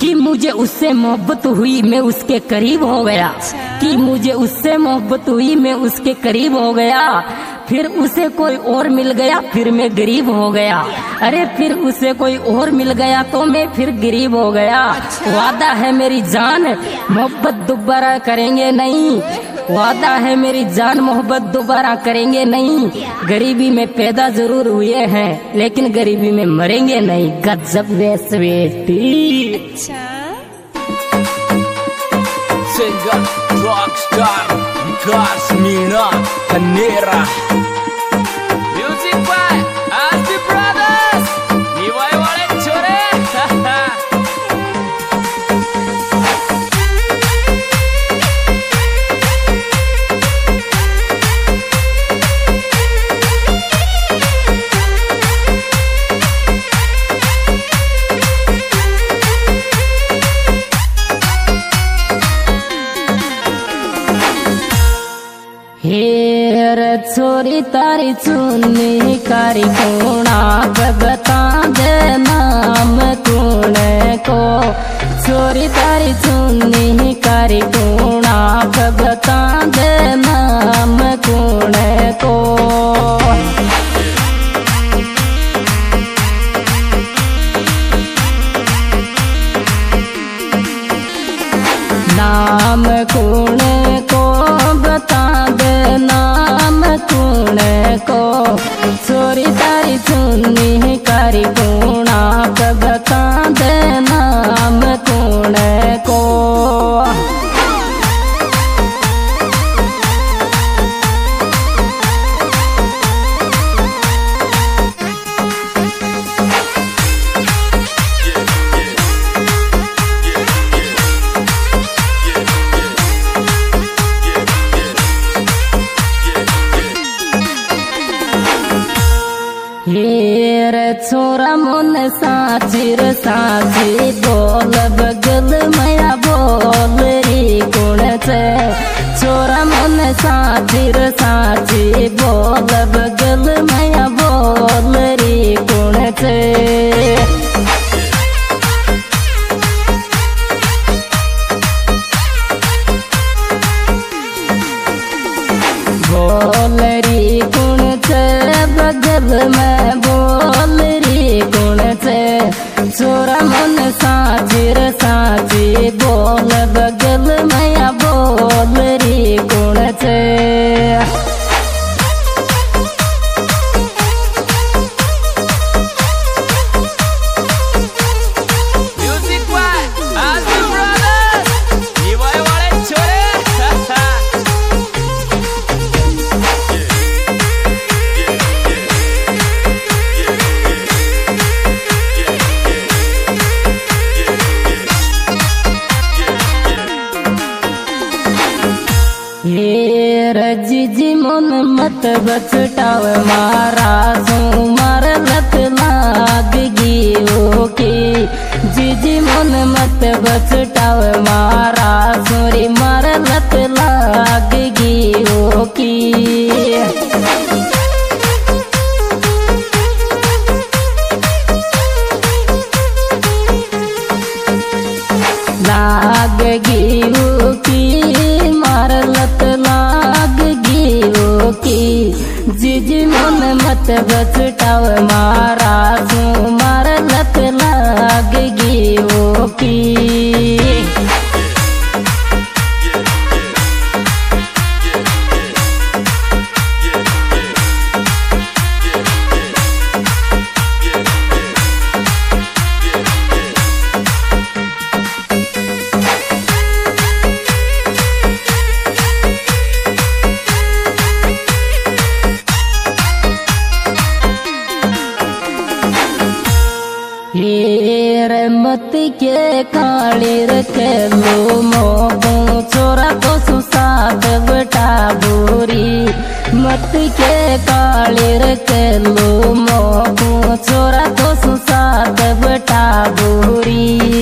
कि मुझे उससे मोहब्बत हुई मैं उसके करीब हो गया, कि मुझे उससे मोहब्बत हुई मैं उसके करीब हो गया, फिर उसे कोई और मिल गया फिर मैं गरीब हो गया। अरे फिर उसे कोई और मिल गया तो मैं फिर गरीब हो गया। वादा है मेरी जान मोहब्बत दोबारा करेंगे नहीं, वादा है मेरी जान मोहब्बत दोबारा करेंगे नहीं। गरीबी में पैदा जरूर हुए हैं लेकिन गरीबी में मरेंगे नहीं। गजब वेस बेटी। Singer, rockstar, Kasmina, Hanera. Music by Asti Brothers. Niwai wale chore. हेर छोरी तारी चुन्नी कारी कोणा बता दे नाम कौन को। छोरी तारी चुन्नी कारी कोणा बता दे नाम कौन को। नाम कौन को बता दे नाम कौन को। छोरी तारी चुन्नी कारी कोणा बता दे नाम कौन को। हेर छोरा मन साचिर साची बोल बगल मया बोल री कौन से। छोरा मन साचिर साची बोल बगल मया बोल री कौन से। बोल री कौन से बगल में बोल री कौन से। छोरा मन साचिर साची बोल बगल में बोल री कौन से। Music by Asti Brothers. Niwai wale chore. ये रजी मन मत बचटाव मारा सो मार लत लागगी ओके। जीजी मन मत बचटाव मारा सोरी मार लत लागगी ओके। लागगी ओके मार लत लागगी ओके। जीजी मन मत बचटाव मारा सो मार लत लागगी ओके। हेर मत के काली रखे लो मोको। छोरा को सुसात बटा बोरी मत के काली रखे लो मोको। छोरा को सुसात बटा बोरी।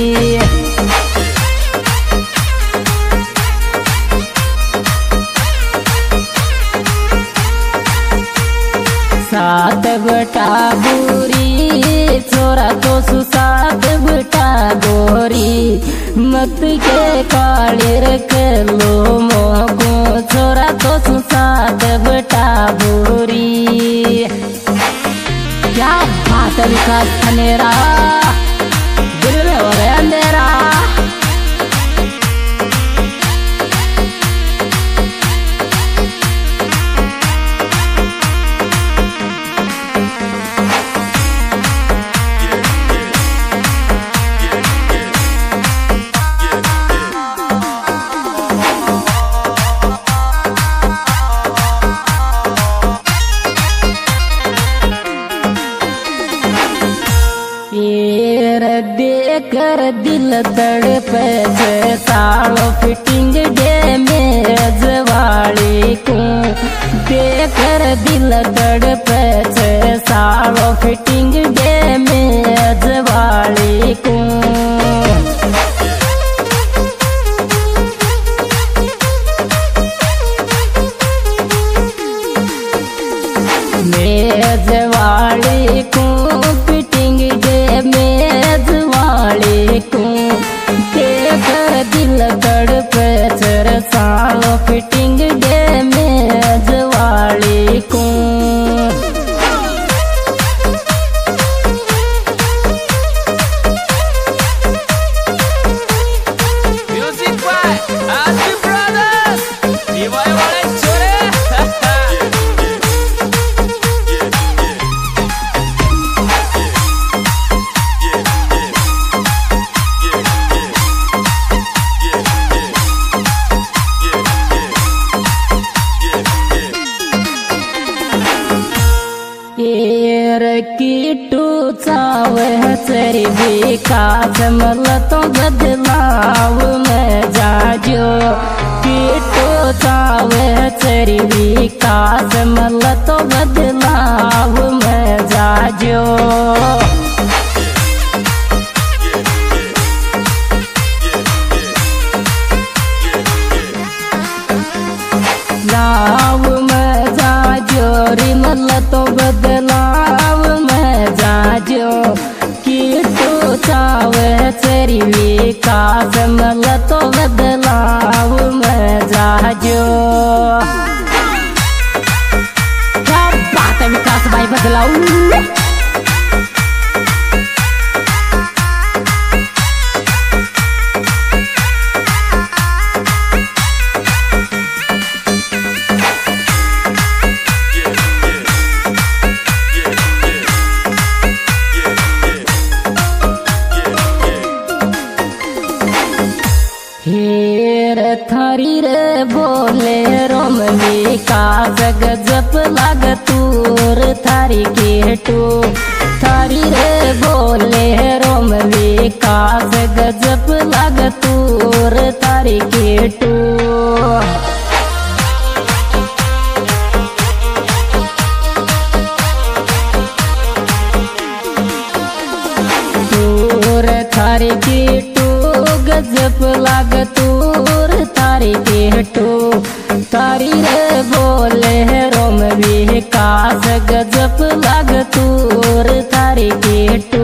सात बटा बोरी छोरा तो सुसात बटा गोरी। है विकास खनेरा, दिल में हो गया अंधेरा। देकर दिल तड़पे से सालों फिटिंग डैमेज वाली को, देकर दिल तड़पे से सालों फिटिंग डैमेज वाली को। मेज वाली को फिटिंग डैमेज वाली को, देकर दिल तड़पे चर सालों फिटिंग डैमेज वाली को। म्यूजिक बाय आसिफ ब्रदर्स, निभाए वाले छोरे। कीटू चावे चरी विकास मल तो बदलाव में जाजो, कीटू चावे चरी विकास मल तो बदलाव में जाजो। लाव में जाजो रिमल तो बदलाव में जाजो, कीटू चावे चरी विकास मल तो बदलाव में जाजो। क्या बात है विकास भाई, बदलाव। हेर थारी रे बोले रोम विकास गजब लागतूर थारी केटू, थारी रे बोले रोम विकास गजब लागतूर थारी केटू। तूर थारी केटू गजब लागतूर थारी केटू, थारी रे बोले रोम विकास गजब लागतूर थारी केटू।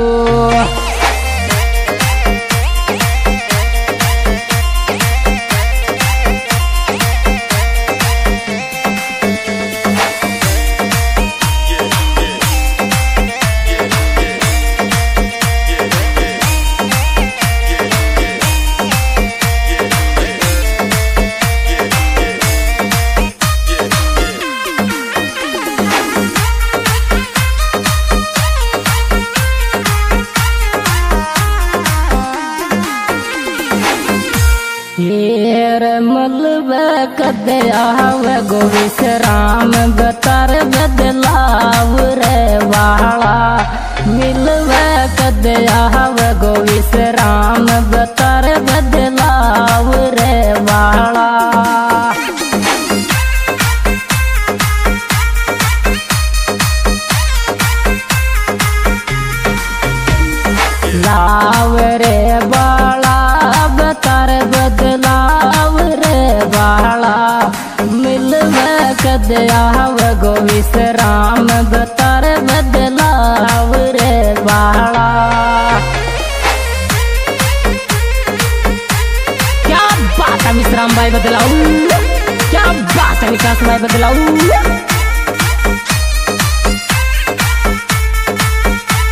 मलब कदे आवे गो विश्राम बतर बदलाव रे वाला, मिलवे कदे आवे गो विश्राम बतर बदलाव रे वाला। लाव रे बाला बतर बदलाव रे बाला, मिलवे कदे आवे गो विश्राम बतर बदलाव रे बाला। क्या बात है विश्राम भाई बदलाऊ, क्या बात है विकास भाई बदलाऊ।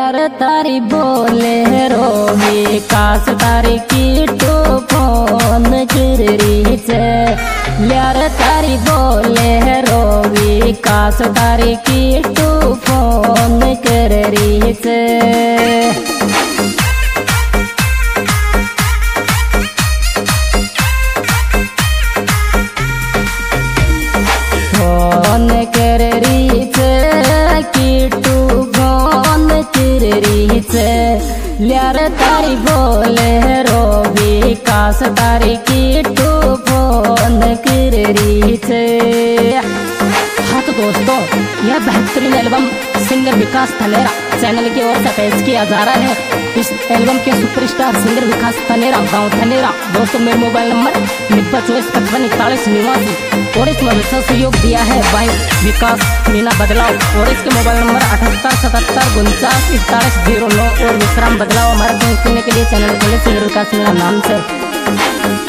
ल्यार तारी बोले रो विकास तारी की तो फोन कर रही छे ल्यार तारी बोले रो विकास तारी की तो फोन कर रही छे फोन कर रही छे कीटू फोन कर रही छे ल्यार तारी बोले रो विकास तारी कीटू फोन कर रही छे। हाँ तो दोस्तों, यह बेहतरीन album singer Vikas Thanera channel की ओर से पेश किया जा रहा है। इस एल्बम के सुपरस्टार सिंगर विकास थनेरा गाँव थनेरा। दोस्तों मेरा मोबाइल नंबर 90245541 और इसमें विशेष सहयोग दिया है भाई विकास मीना बदलाव और इसके मोबाइल नंबर 7877494109 और विश्राम बदलाव। हमारे सुनने के लिए चैनल खोले सिंगर विकास मीना नाम से।